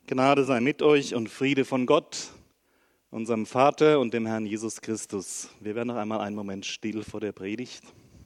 Gnade sei mit euch und Friede von Gott, unserem Vater und dem Herrn Jesus Christus. Wir werden noch einmal einen Moment still vor der Predigt.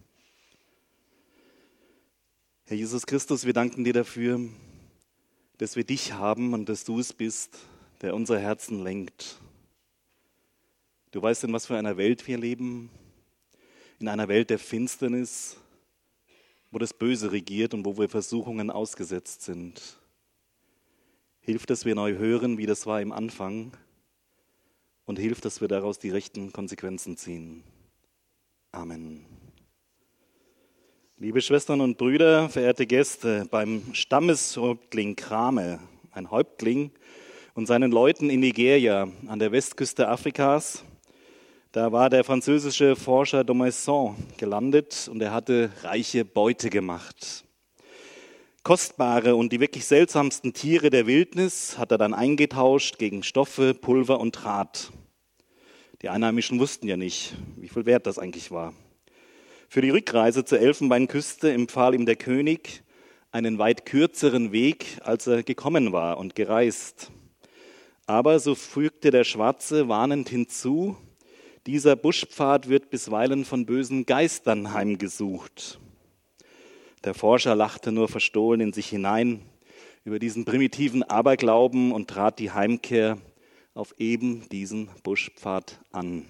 Herr Jesus Christus, wir danken dir dafür, dass wir dich haben und dass du es bist, der unsere Herzen lenkt. Du weißt, in was für einer Welt wir leben, in einer Welt der Finsternis, wo das Böse regiert und wo wir Versuchungen ausgesetzt sind. Hilf, dass wir neu hören, wie das war im Anfang, und hilf, dass wir daraus die rechten Konsequenzen ziehen. Amen. Liebe Schwestern und Brüder, verehrte Gäste, beim Stammeshäuptling Krame, ein Häuptling, und seinen Leuten in Nigeria an der Westküste Afrikas, da war der französische Forscher Daumaison gelandet und er hatte reiche Beute gemacht. Kostbare und die wirklich seltsamsten Tiere der Wildnis hat er dann eingetauscht gegen Stoffe, Pulver und Draht. Die Einheimischen wussten ja nicht, wie viel wert das eigentlich war. Für die Rückreise zur Elfenbeinküste empfahl ihm der König einen weit kürzeren Weg, als er gekommen war und gereist. Aber, so fügte der Schwarze warnend hinzu, dieser Buschpfad wird bisweilen von bösen Geistern heimgesucht. Der Forscher lachte nur verstohlen in sich hinein über diesen primitiven Aberglauben und trat die Heimkehr auf eben diesen Buschpfad an.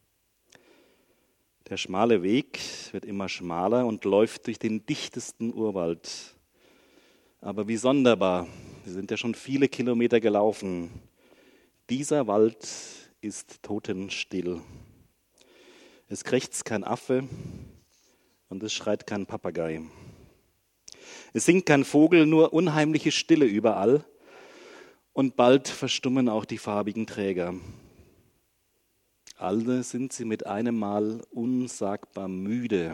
Der schmale Weg wird immer schmaler und läuft durch den dichtesten Urwald. Aber wie sonderbar, wir sind ja schon viele Kilometer gelaufen. Dieser Wald ist totenstill. Es krächzt kein Affe und es schreit kein Papagei. Es singt kein Vogel, nur unheimliche Stille überall. Und bald verstummen auch die farbigen Träger. Alle sind sie mit einem Mal unsagbar müde.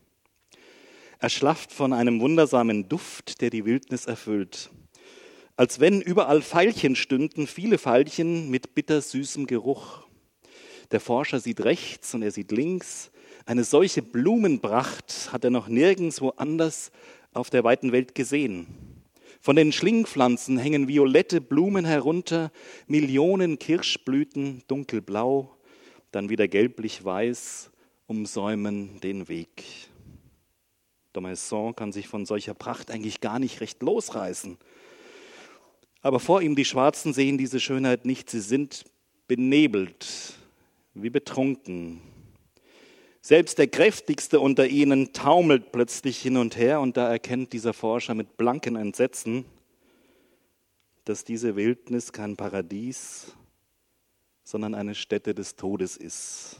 Erschlafft von einem wundersamen Duft, der die Wildnis erfüllt. Als wenn überall Veilchen stünden, viele Veilchen mit bittersüßem Geruch. Der Forscher sieht rechts und er sieht links. Eine solche Blumenpracht hat er noch nirgendwo anders auf der weiten Welt gesehen. Von den Schlingpflanzen hängen violette Blumen herunter, Millionen Kirschblüten dunkelblau, dann wieder gelblich-weiß, umsäumen den Weg. Daumaison kann sich von solcher Pracht eigentlich gar nicht recht losreißen. Aber vor ihm, die Schwarzen, sehen diese Schönheit nicht, sie sind benebelt, wie betrunken. Selbst der Kräftigste unter ihnen taumelt plötzlich hin und her und da erkennt dieser Forscher mit blankem Entsetzen, dass diese Wildnis kein Paradies, sondern eine Stätte des Todes ist.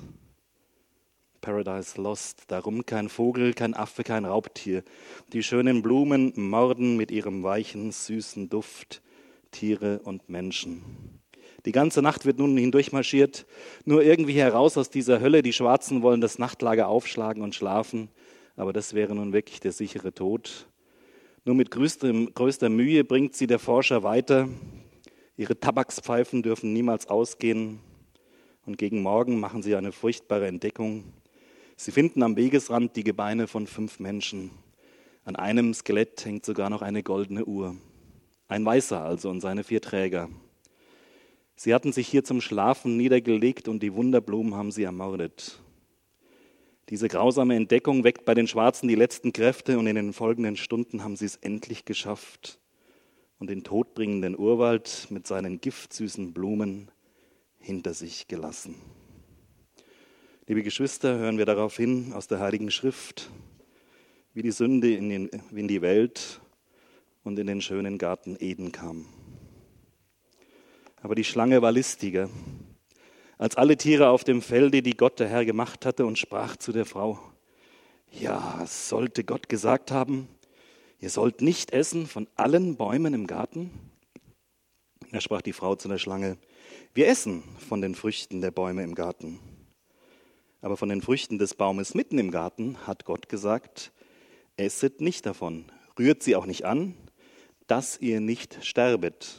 Paradise Lost, darum kein Vogel, kein Affe, kein Raubtier. Die schönen Blumen morden mit ihrem weichen, süßen Duft Tiere und Menschen. Die ganze Nacht wird nun hindurchmarschiert, nur irgendwie heraus aus dieser Hölle. Die Schwarzen wollen das Nachtlager aufschlagen und schlafen, aber das wäre nun wirklich der sichere Tod. Nur mit größter Mühe bringt sie der Forscher weiter. Ihre Tabakspfeifen dürfen niemals ausgehen und gegen Morgen machen sie eine furchtbare Entdeckung. Sie finden am Wegesrand die Gebeine von 5 Menschen. An einem Skelett hängt sogar noch eine goldene Uhr. Ein Weißer also und seine 4 Träger. Sie hatten sich hier zum Schlafen niedergelegt und die Wunderblumen haben sie ermordet. Diese grausame Entdeckung weckt bei den Schwarzen die letzten Kräfte und in den folgenden Stunden haben sie es endlich geschafft und den todbringenden Urwald mit seinen giftsüßen Blumen hinter sich gelassen. Liebe Geschwister, hören wir darauf hin aus der Heiligen Schrift, wie die Sünde in die Welt und in den schönen Garten Eden kam. Aber die Schlange war listiger als alle Tiere auf dem Felde, die Gott der Herr gemacht hatte, und sprach zu der Frau: Ja, sollte Gott gesagt haben, ihr sollt nicht essen von allen Bäumen im Garten? Da sprach die Frau zu der Schlange: Wir essen von den Früchten der Bäume im Garten. Aber von den Früchten des Baumes mitten im Garten hat Gott gesagt: Esset nicht davon, rührt sie auch nicht an, dass ihr nicht sterbet.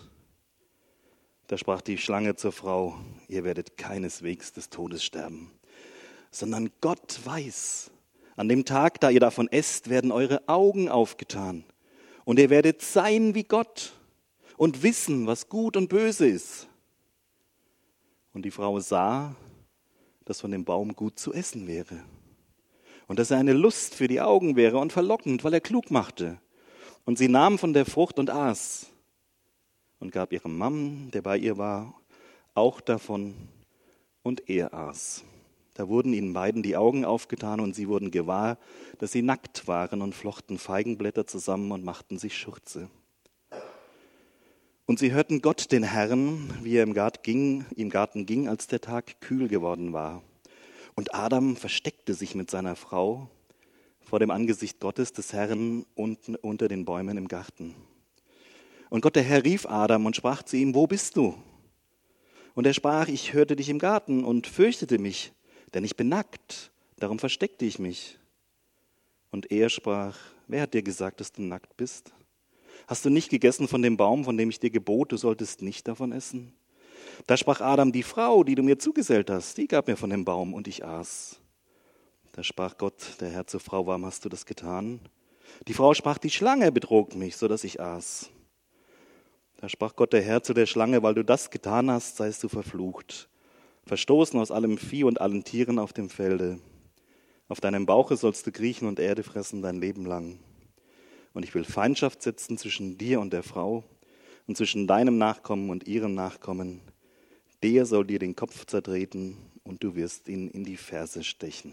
Da sprach die Schlange zur Frau: Ihr werdet keineswegs des Todes sterben, sondern Gott weiß, an dem Tag, da ihr davon esst, werden eure Augen aufgetan und ihr werdet sein wie Gott und wissen, was gut und böse ist. Und die Frau sah, dass von dem Baum gut zu essen wäre und dass er eine Lust für die Augen wäre und verlockend, weil er klug machte. Und sie nahm von der Frucht und aß und gab ihrem Mann, der bei ihr war, auch davon, und er aß. Da wurden ihnen beiden die Augen aufgetan und sie wurden gewahr, dass sie nackt waren und flochten Feigenblätter zusammen und machten sich Schürze. Und sie hörten Gott, den Herrn, wie er im Garten ging, als der Tag kühl geworden war. Und Adam versteckte sich mit seiner Frau vor dem Angesicht Gottes des Herrn unten unter den Bäumen im Garten. Und Gott, der Herr, rief Adam und sprach zu ihm: Wo bist du? Und er sprach: Ich hörte dich im Garten und fürchtete mich, denn ich bin nackt, darum versteckte ich mich. Und er sprach: Wer hat dir gesagt, dass du nackt bist? Hast du nicht gegessen von dem Baum, von dem ich dir gebot, du solltest nicht davon essen? Da sprach Adam: Die Frau, die du mir zugesellt hast, die gab mir von dem Baum und ich aß. Da sprach Gott, der Herr, zur Frau: Warum hast du das getan? Die Frau sprach: Die Schlange betrog mich, so dass ich aß. Da sprach Gott, der Herr, zu der Schlange: Weil du das getan hast, seist du verflucht, verstoßen aus allem Vieh und allen Tieren auf dem Felde. Auf deinem Bauche sollst du kriechen und Erde fressen dein Leben lang. Und ich will Feindschaft setzen zwischen dir und der Frau und zwischen deinem Nachkommen und ihrem Nachkommen. Der soll dir den Kopf zertreten und du wirst ihn in die Ferse stechen.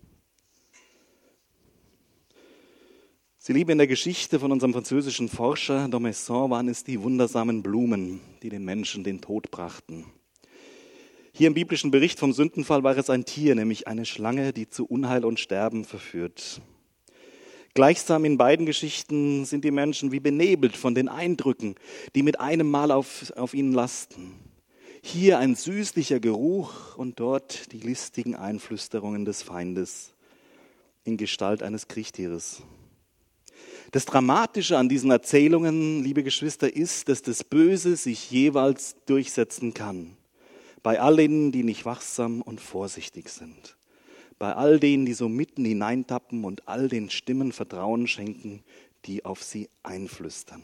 Sie lieben, in der Geschichte von unserem französischen Forscher D'Ormesson waren es die wundersamen Blumen, die den Menschen den Tod brachten. Hier im biblischen Bericht vom Sündenfall war es ein Tier, nämlich eine Schlange, die zu Unheil und Sterben verführt. Gleichsam in beiden Geschichten sind die Menschen wie benebelt von den Eindrücken, die mit einem Mal auf ihnen lasten. Hier ein süßlicher Geruch und dort die listigen Einflüsterungen des Feindes in Gestalt eines Kriechtieres. Das Dramatische an diesen Erzählungen, liebe Geschwister, ist, dass das Böse sich jeweils durchsetzen kann. Bei all denen, die nicht wachsam und vorsichtig sind. Bei all denen, die so mitten hineintappen und all den Stimmen Vertrauen schenken, die auf sie einflüstern.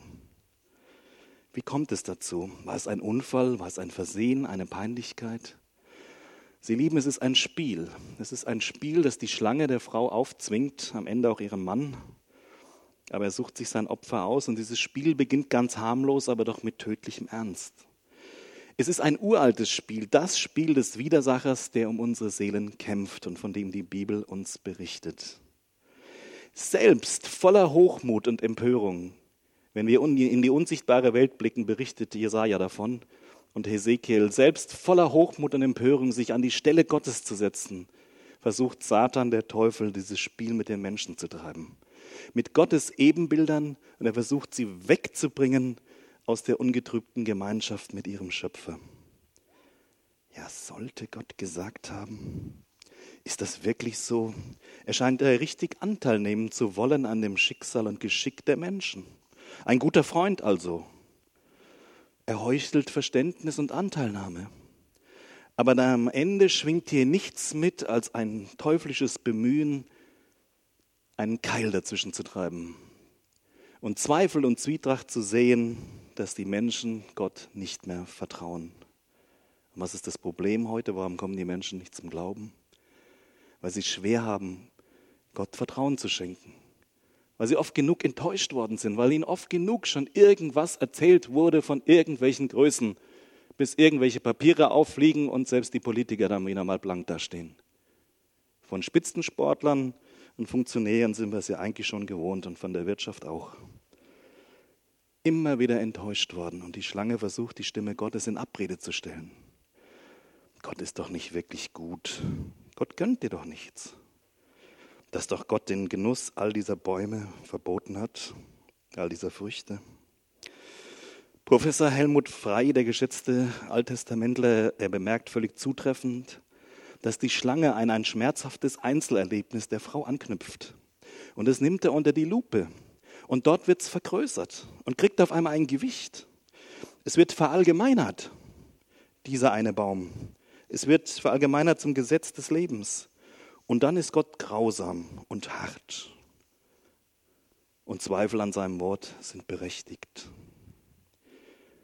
Wie kommt es dazu? War es ein Unfall? War es ein Versehen? Eine Peinlichkeit? Sie lieben, es ist ein Spiel. Es ist ein Spiel, das die Schlange der Frau aufzwingt, am Ende auch ihrem Mann. Aber er sucht sich sein Opfer aus und dieses Spiel beginnt ganz harmlos, aber doch mit tödlichem Ernst. Es ist ein uraltes Spiel, das Spiel des Widersachers, der um unsere Seelen kämpft und von dem die Bibel uns berichtet. Selbst voller Hochmut und Empörung, wenn wir in die unsichtbare Welt blicken, berichtet Jesaja davon und Hesekiel, selbst voller Hochmut und Empörung, sich an die Stelle Gottes zu setzen, versucht Satan, der Teufel, dieses Spiel mit den Menschen zu treiben. Mit Gottes Ebenbildern, und er versucht, sie wegzubringen aus der ungetrübten Gemeinschaft mit ihrem Schöpfer. Ja, sollte Gott gesagt haben? Ist das wirklich so? Er scheint richtig Anteil nehmen zu wollen an dem Schicksal und Geschick der Menschen. Ein guter Freund also. Er heuchelt Verständnis und Anteilnahme. Aber dann am Ende schwingt hier nichts mit als ein teuflisches Bemühen, einen Keil dazwischen zu treiben und Zweifel und Zwietracht zu sehen, dass die Menschen Gott nicht mehr vertrauen. Und was ist das Problem heute? Warum kommen die Menschen nicht zum Glauben? Weil sie schwer haben, Gott Vertrauen zu schenken. Weil sie oft genug enttäuscht worden sind, weil ihnen oft genug schon irgendwas erzählt wurde von irgendwelchen Größen, bis irgendwelche Papiere auffliegen und selbst die Politiker dann wieder mal blank dastehen. Von Spitzensportlern und Funktionären sind wir es ja eigentlich schon gewohnt und von der Wirtschaft auch. Immer wieder enttäuscht worden und die Schlange versucht, die Stimme Gottes in Abrede zu stellen. Gott ist doch nicht wirklich gut. Gott gönnt dir doch nichts. Dass doch Gott den Genuss all dieser Bäume verboten hat, all dieser Früchte. Professor Helmut Frey, der geschätzte Alttestamentler, er bemerkt völlig zutreffend, dass die Schlange an ein schmerzhaftes Einzelerlebnis der Frau anknüpft. Und das nimmt er unter die Lupe. Und dort wird es vergrößert und kriegt auf einmal ein Gewicht. Es wird verallgemeinert, dieser eine Baum. Es wird verallgemeinert zum Gesetz des Lebens. Und dann ist Gott grausam und hart. Und Zweifel an seinem Wort sind berechtigt.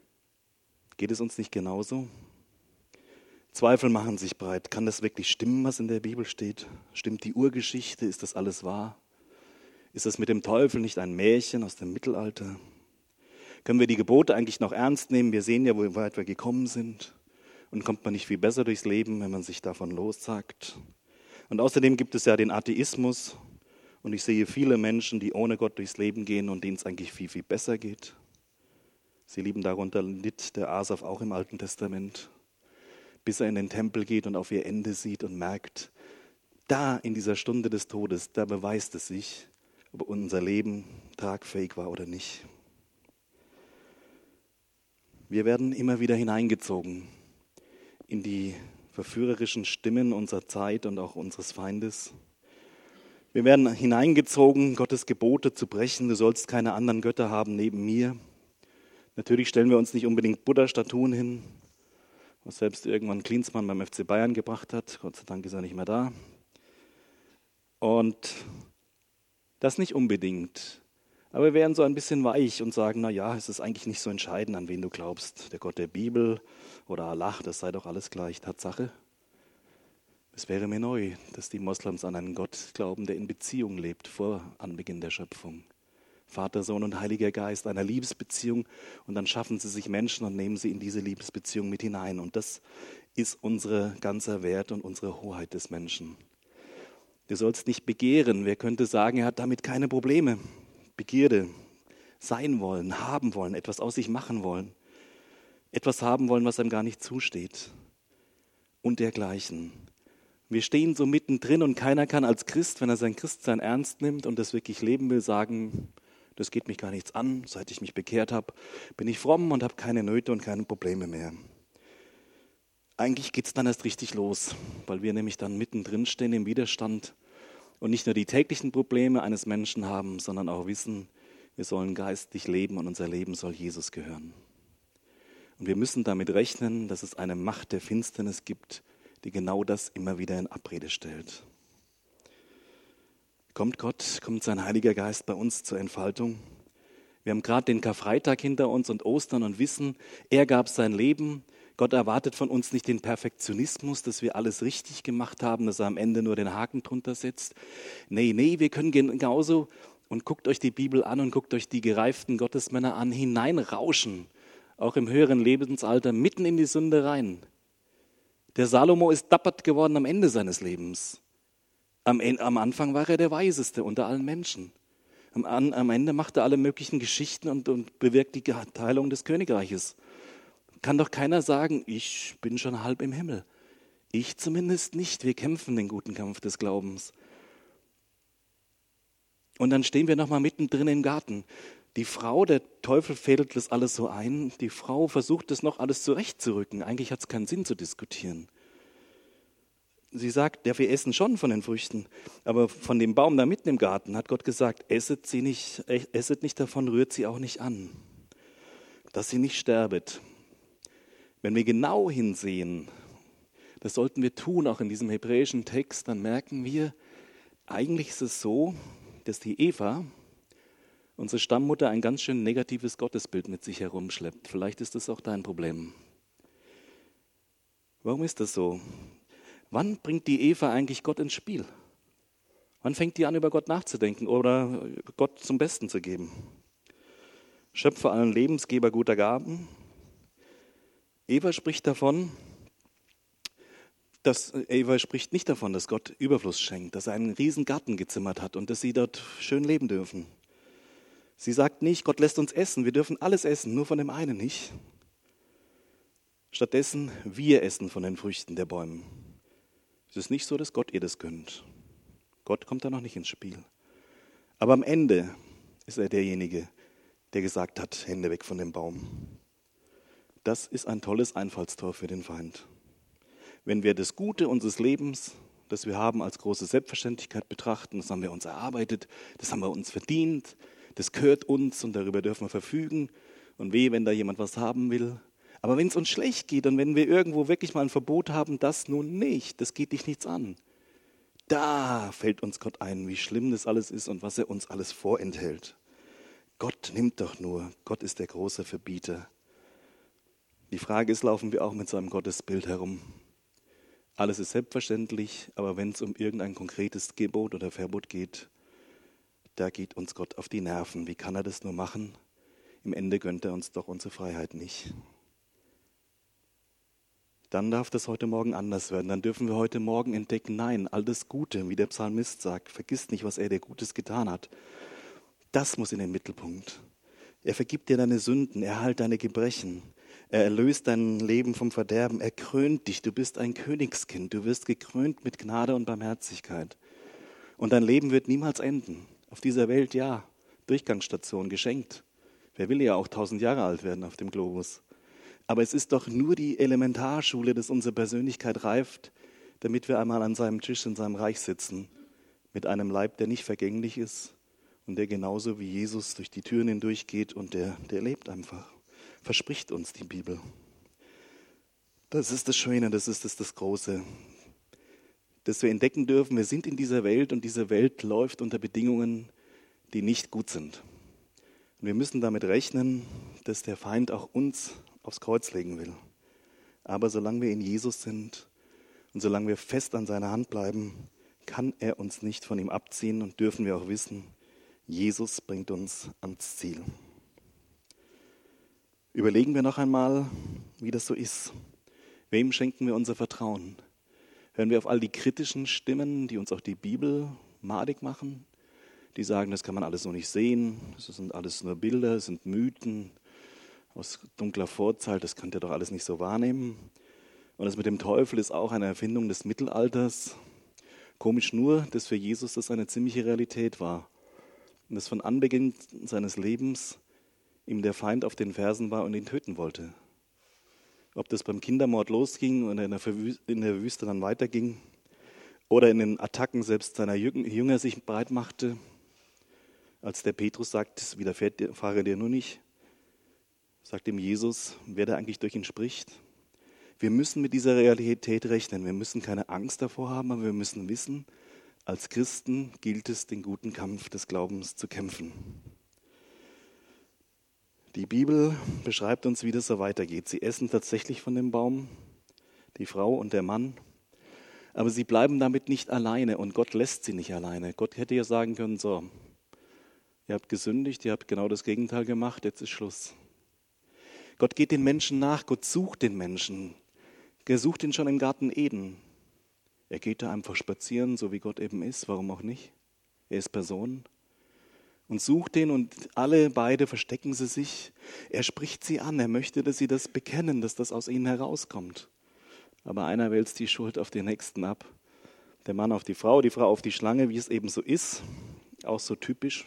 Geht es uns nicht genauso? Zweifel machen sich breit. Kann das wirklich stimmen, was in der Bibel steht? Stimmt die Urgeschichte? Ist das alles wahr? Ist das mit dem Teufel nicht ein Märchen aus dem Mittelalter? Können wir die Gebote eigentlich noch ernst nehmen? Wir sehen ja, wo weit wir gekommen sind. Und kommt man nicht viel besser durchs Leben, wenn man sich davon lossagt? Und außerdem gibt es ja den Atheismus. Und ich sehe viele Menschen, die ohne Gott durchs Leben gehen und denen es eigentlich viel, viel besser geht. Sie lieben darunter litt der Asaf auch im Alten Testament, bis er in den Tempel geht und auf ihr Ende sieht und merkt, da in dieser Stunde des Todes, da beweist es sich, ob unser Leben tragfähig war oder nicht. Wir werden immer wieder hineingezogen in die verführerischen Stimmen unserer Zeit und auch unseres Feindes. Wir werden hineingezogen, Gottes Gebote zu brechen. Du sollst keine anderen Götter haben neben mir. Natürlich stellen wir uns nicht unbedingt Buddha-Statuen hin, was selbst irgendwann Klinsmann beim FC Bayern gebracht hat. Gott sei Dank ist er nicht mehr da. Und das nicht unbedingt. Aber wir werden so ein bisschen weich und sagen, es ist eigentlich nicht so entscheidend, an wen du glaubst. Der Gott der Bibel oder Allah, das sei doch alles gleich. Tatsache. Es wäre mir neu, dass die Moslems an einen Gott glauben, der in Beziehung lebt vor Anbeginn der Schöpfung. Vater, Sohn und Heiliger Geist, einer Liebesbeziehung. Und dann schaffen sie sich Menschen und nehmen sie in diese Liebesbeziehung mit hinein. Und das ist unser ganzer Wert und unsere Hoheit des Menschen. Du sollst nicht begehren. Wer könnte sagen, er hat damit keine Probleme? Begierde, sein wollen, haben wollen, etwas aus sich machen wollen. Etwas haben wollen, was einem gar nicht zusteht. Und dergleichen. Wir stehen so mittendrin und keiner kann als Christ, wenn er sein Christsein ernst nimmt und das wirklich leben will, sagen, das geht mich gar nichts an. Seit ich mich bekehrt habe, bin ich fromm und habe keine Nöte und keine Probleme mehr. Eigentlich geht es dann erst richtig los, weil wir nämlich dann mittendrin stehen im Widerstand und nicht nur die täglichen Probleme eines Menschen haben, sondern auch wissen, wir sollen geistlich leben und unser Leben soll Jesus gehören. Und wir müssen damit rechnen, dass es eine Macht der Finsternis gibt, die genau das immer wieder in Abrede stellt. Kommt Gott, kommt sein Heiliger Geist bei uns zur Entfaltung? Wir haben gerade den Karfreitag hinter uns und Ostern und wissen, er gab sein Leben. Gott erwartet von uns nicht den Perfektionismus, dass wir alles richtig gemacht haben, dass er am Ende nur den Haken drunter setzt. Nee, wir können genauso, und guckt euch die Bibel an und guckt euch die gereiften Gottesmänner an, hineinrauschen, auch im höheren Lebensalter, mitten in die Sünde rein. Der Salomo ist dappert geworden am Ende seines Lebens. Am Anfang war er der Weiseste unter allen Menschen. Am Ende macht er alle möglichen Geschichten und bewirkt die Teilung des Königreiches. Kann doch keiner sagen, ich bin schon halb im Himmel. Ich zumindest nicht. Wir kämpfen den guten Kampf des Glaubens. Und dann stehen wir nochmal mittendrin im Garten. Die Frau, der Teufel fädelt das alles so ein. Die Frau versucht das noch alles zurechtzurücken. Eigentlich hat es keinen Sinn zu diskutieren. Sie sagt, ja, wir essen schon von den Früchten, aber von dem Baum da mitten im Garten hat Gott gesagt, esset nicht davon, rührt sie auch nicht an, dass sie nicht sterbet. Wenn wir genau hinsehen, das sollten wir tun, auch in diesem hebräischen Text, dann merken wir, eigentlich ist es so, dass die Eva, unsere Stammmutter, ein ganz schön negatives Gottesbild mit sich herumschleppt. Vielleicht ist das auch dein Problem. Warum ist das so? Wann bringt die Eva eigentlich Gott ins Spiel? Wann fängt die an, über Gott nachzudenken oder Gott zum Besten zu geben? Schöpfer allen Lebens, Geber guter Gaben. Eva spricht nicht davon, dass Gott Überfluss schenkt, dass er einen riesen Garten gezimmert hat und dass sie dort schön leben dürfen. Sie sagt nicht, Gott lässt uns essen, wir dürfen alles essen, nur von dem einen nicht. Stattdessen, wir essen von den Früchten der Bäume. Es ist nicht so, dass Gott ihr das gönnt. Gott kommt da noch nicht ins Spiel. Aber am Ende ist er derjenige, der gesagt hat, Hände weg von dem Baum. Das ist ein tolles Einfallstor für den Feind. Wenn wir das Gute unseres Lebens, das wir haben, als große Selbstverständlichkeit betrachten, das haben wir uns erarbeitet, das haben wir uns verdient, das gehört uns und darüber dürfen wir verfügen. Und wehe, wenn da jemand was haben will. Aber wenn es uns schlecht geht und wenn wir irgendwo wirklich mal ein Verbot haben, das nun nicht, das geht dich nichts an. Da fällt uns Gott ein, wie schlimm das alles ist und was er uns alles vorenthält. Gott nimmt doch nur, Gott ist der große Verbieter. Die Frage ist, laufen wir auch mit so einem Gottesbild herum? Alles ist selbstverständlich, aber wenn es um irgendein konkretes Gebot oder Verbot geht, da geht uns Gott auf die Nerven. Wie kann er das nur machen? Im Ende gönnt er uns doch unsere Freiheit nicht. Dann darf das heute Morgen anders werden. Dann dürfen wir heute Morgen entdecken, nein, all das Gute, wie der Psalmist sagt, vergiss nicht, was er dir Gutes getan hat. Das muss in den Mittelpunkt. Er vergibt dir deine Sünden, er heilt deine Gebrechen, er erlöst dein Leben vom Verderben, er krönt dich, du bist ein Königskind, du wirst gekrönt mit Gnade und Barmherzigkeit. Und dein Leben wird niemals enden. Auf dieser Welt, ja, Durchgangsstation, geschenkt. Wer will ja auch 1000 Jahre alt werden auf dem Globus? Aber es ist doch nur die Elementarschule, dass unsere Persönlichkeit reift, damit wir einmal an seinem Tisch in seinem Reich sitzen, mit einem Leib, der nicht vergänglich ist und der genauso wie Jesus durch die Türen hindurchgeht und der lebt einfach. Verspricht uns die Bibel. Das ist das Schöne, das ist das Große, dass wir entdecken dürfen, wir sind in dieser Welt und diese Welt läuft unter Bedingungen, die nicht gut sind. Und wir müssen damit rechnen, dass der Feind auch uns aufs Kreuz legen will. Aber solange wir in Jesus sind und solange wir fest an seiner Hand bleiben, kann er uns nicht von ihm abziehen und dürfen wir auch wissen, Jesus bringt uns ans Ziel. Überlegen wir noch einmal, wie das so ist. Wem schenken wir unser Vertrauen? Hören wir auf all die kritischen Stimmen, die uns auch die Bibel madig machen, die sagen, das kann man alles so nicht sehen, das sind alles nur Bilder, das sind Mythen aus dunkler Vorzeit, das könnt ihr doch alles nicht so wahrnehmen. Und das mit dem Teufel ist auch eine Erfindung des Mittelalters. Komisch nur, dass für Jesus das eine ziemliche Realität war. Und dass von Anbeginn seines Lebens ihm der Feind auf den Fersen war und ihn töten wollte. Ob das beim Kindermord losging und in der Wüste dann weiterging oder in den Attacken selbst seiner Jünger sich breit machte, als der Petrus sagt, es widerfahre dir nur nicht, sagt ihm Jesus, wer da eigentlich durch ihn spricht. Wir müssen mit dieser Realität rechnen. Wir müssen keine Angst davor haben, aber wir müssen wissen, als Christen gilt es, den guten Kampf des Glaubens zu kämpfen. Die Bibel beschreibt uns, wie das so weitergeht. Sie essen tatsächlich von dem Baum, die Frau und der Mann, aber sie bleiben damit nicht alleine und Gott lässt sie nicht alleine. Gott hätte ja sagen können, so, ihr habt gesündigt, ihr habt genau das Gegenteil gemacht, jetzt ist Schluss. Gott geht den Menschen nach, Gott sucht den Menschen. Er sucht ihn schon im Garten Eden. Er geht da einfach spazieren, so wie Gott eben ist, warum auch nicht? Er ist Person. Und sucht ihn und beide verstecken sie sich. Er spricht sie an, er möchte, dass sie das bekennen, dass das aus ihnen herauskommt. Aber einer wälzt die Schuld auf den Nächsten ab. Der Mann auf die Frau auf die Schlange, wie es eben so ist, auch so typisch.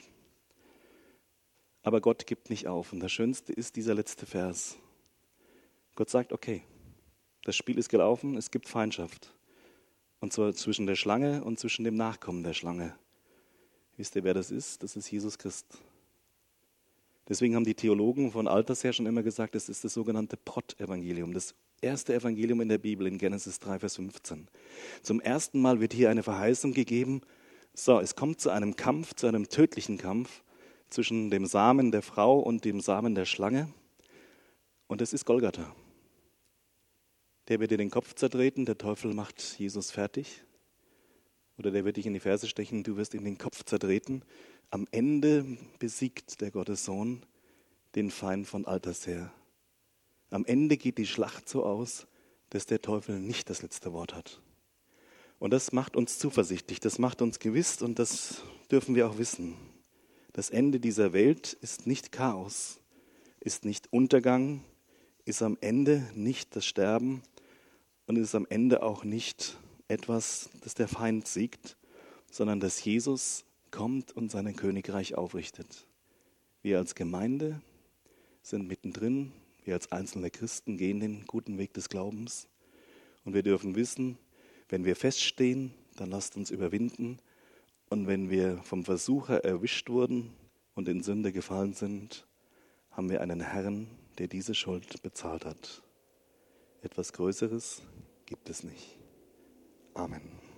Aber Gott gibt nicht auf. Und das Schönste ist dieser letzte Vers. Gott sagt, okay, das Spiel ist gelaufen, es gibt Feindschaft. Und zwar zwischen der Schlange und zwischen dem Nachkommen der Schlange. Wisst ihr, wer das ist? Das ist Jesus Christ. Deswegen haben die Theologen von alters her schon immer gesagt, das ist das sogenannte Prot-Evangelium, das erste Evangelium in der Bibel, in Genesis 3, Vers 15. Zum ersten Mal wird hier eine Verheißung gegeben, so, es kommt zu einem Kampf, zu einem tödlichen Kampf zwischen dem Samen der Frau und dem Samen der Schlange. Und das ist Golgatha. Der wird dir den Kopf zertreten, der Teufel macht Jesus fertig. Oder der wird dich in die Ferse stechen, du wirst ihm den Kopf zertreten. Am Ende besiegt der Gottessohn den Feind von alters her. Am Ende geht die Schlacht so aus, dass der Teufel nicht das letzte Wort hat. Und das macht uns zuversichtlich, das macht uns gewiss und das dürfen wir auch wissen. Das Ende dieser Welt ist nicht Chaos, ist nicht Untergang, ist am Ende nicht das Sterben und ist am Ende auch nicht etwas, das der Feind siegt, sondern dass Jesus kommt und sein Königreich aufrichtet. Wir als Gemeinde sind mittendrin, wir als einzelne Christen gehen den guten Weg des Glaubens und wir dürfen wissen, wenn wir feststehen, dann lasst uns überwinden und wenn wir vom Versucher erwischt wurden und in Sünde gefallen sind, haben wir einen Herrn, der diese Schuld bezahlt hat. Etwas Größeres gibt es nicht. Amen.